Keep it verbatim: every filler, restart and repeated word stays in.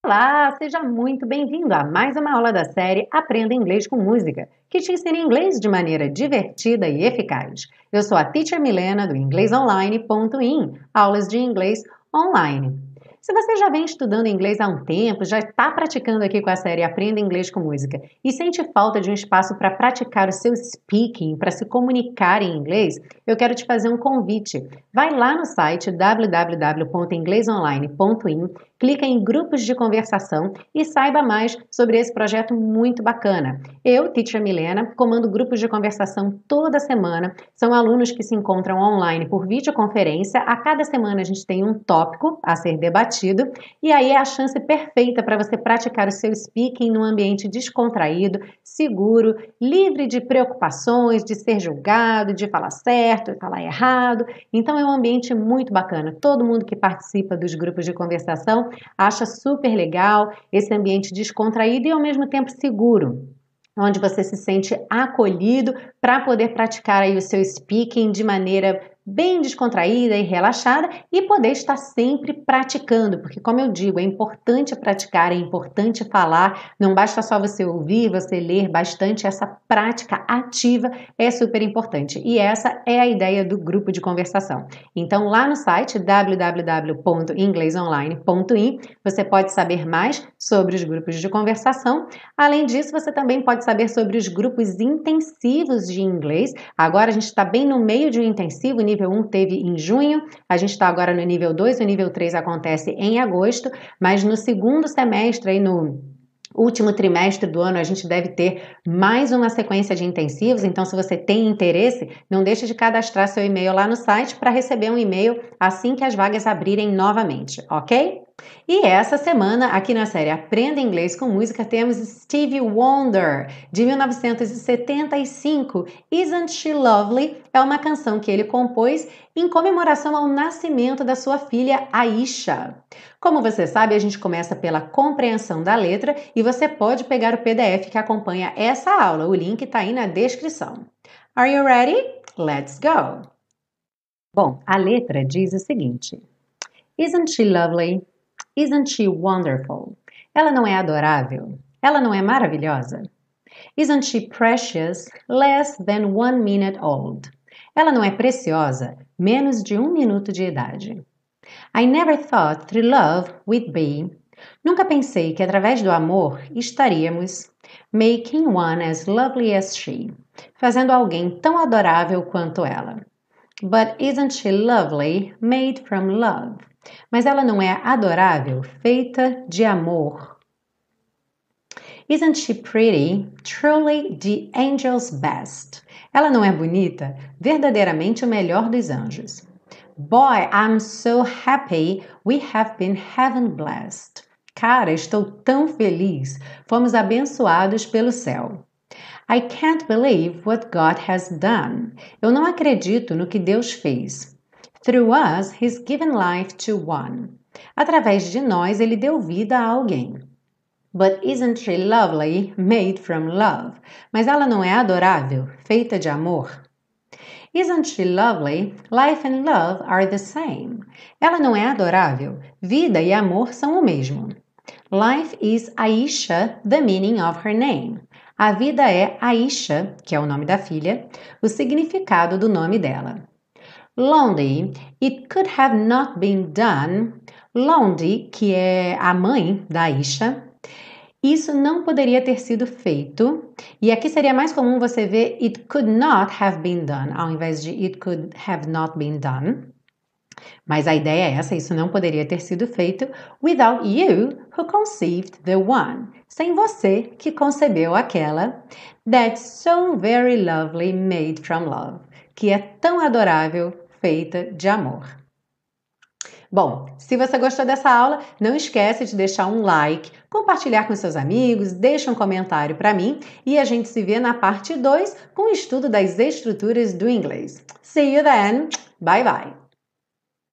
Olá, seja muito bem-vindo a mais uma aula da série Aprenda Inglês com Música, que te ensina inglês de maneira divertida e eficaz. Eu sou a Teacher Milena, do inglês online ponto in, aulas de inglês online. Se você já vem estudando inglês há um tempo, já está praticando aqui com a série Aprenda Inglês com Música e sente falta de um espaço para praticar o seu speaking, para se comunicar em inglês, eu quero te fazer um convite. Vai lá no site w w w ponto inglês online ponto in, clica em grupos de conversação e saiba mais sobre esse projeto muito bacana. Eu, Teacher Milena, comando grupos de conversação toda semana. São alunos que se encontram online por videoconferência. A cada semana a gente tem um tópico a ser debatido e aí é a chance perfeita para você praticar o seu speaking num ambiente descontraído, seguro, livre de preocupações, de ser julgado, de falar certo, de falar errado. Então é um ambiente muito bacana. Todo mundo que participa dos grupos de conversação acha super legal esse ambiente descontraído e ao mesmo tempo seguro, onde você se sente acolhido para poder praticar aí o seu speaking de maneira bem descontraída e relaxada e poder estar sempre praticando, porque como eu digo, é importante praticar, é importante falar, não basta só você ouvir, você ler bastante, essa prática ativa é super importante e essa é a ideia do grupo de conversação. Então lá no site w w w ponto inglês online ponto in você pode saber mais sobre os grupos de conversação. Além disso, você também pode saber sobre os grupos intensivos de inglês. Agora a gente está bem no meio de um intensivo, nível um teve em junho, a gente está agora no nível dois, o nível três acontece em agosto, mas no segundo semestre, aí no último trimestre do ano, a gente deve ter mais uma sequência de intensivos, então se você tem interesse, não deixe de cadastrar seu e-mail lá no site para receber um e-mail assim que as vagas abrirem novamente, ok? E essa semana, aqui na série Aprenda Inglês com Música, temos Stevie Wonder, de mil novecentos e setenta e cinco. Isn't She Lovely? É uma canção que ele compôs em comemoração ao nascimento da sua filha Aisha. Como você sabe, a gente começa pela compreensão da letra e você pode pegar o P D F que acompanha essa aula. O link está aí na descrição. Are you ready? Let's go! Bom, a letra diz o seguinte: Isn't she lovely? Isn't she wonderful? Ela não é adorável? Ela não é maravilhosa? Isn't she precious? Less than one minute old. Ela não é preciosa? Menos de um minuto de idade. I never thought through love we'd be. Nunca pensei que através do amor estaríamos making one as lovely as she. Fazendo alguém tão adorável quanto ela. But isn't she lovely made from love? Mas ela não é adorável, feita de amor. Isn't she pretty, truly the angel's best? Ela não é bonita, verdadeiramente o melhor dos anjos. Boy, I'm so happy we have been heaven blessed. Cara, estou tão feliz, fomos abençoados pelo céu. I can't believe what God has done. Eu não acredito no que Deus fez. Through us, He's given life to one. Através de nós, Ele deu vida a alguém. But isn't she lovely, made from love? Mas ela não é adorável, feita de amor? Isn't she lovely? Life and love are the same. Ela não é adorável? Vida e amor são o mesmo. Life is Aisha, the meaning of her name. A vida é Aisha, que é o nome da filha, o significado do nome dela. Lonely, it could have not been done. Lonely, que é a mãe da Aisha, isso não poderia ter sido feito. E aqui seria mais comum você ver it could not have been done, ao invés de it could have not been done. Mas a ideia é essa, isso não poderia ter sido feito without you who conceived the one. Sem você que concebeu aquela that's so very lovely made from love. Que é tão adorável, feita de amor. Bom, se você gostou dessa aula, não esquece de deixar um like, compartilhar com seus amigos, deixa um comentário para mim e a gente se vê na parte dois com o estudo das estruturas do inglês. See you then! Bye bye!